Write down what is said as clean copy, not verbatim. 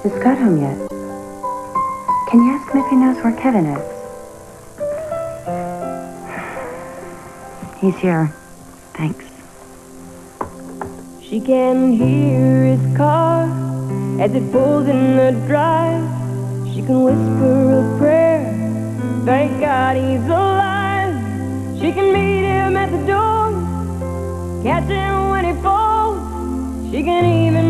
Is Scott home yet? Can you ask him if he knows where Kevin is? He's here. Thanks. She can hear his car as it pulls in the drive. She can whisper a prayer, thank God he's alive. She can meet him at the door, catch him when he falls. She can even